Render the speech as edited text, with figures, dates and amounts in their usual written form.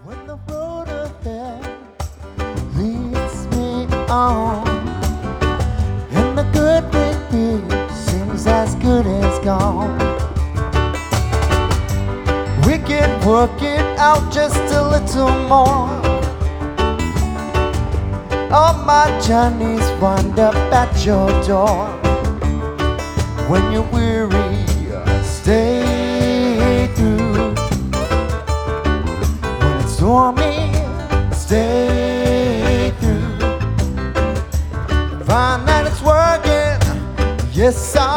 When the road ahead leads me on, and the good with me seems as good as gone, we can work it out just a little more. All my journeys wind up at your door. When you're weary, stay through. When it's stormy, stay through. Find that it's working, yes,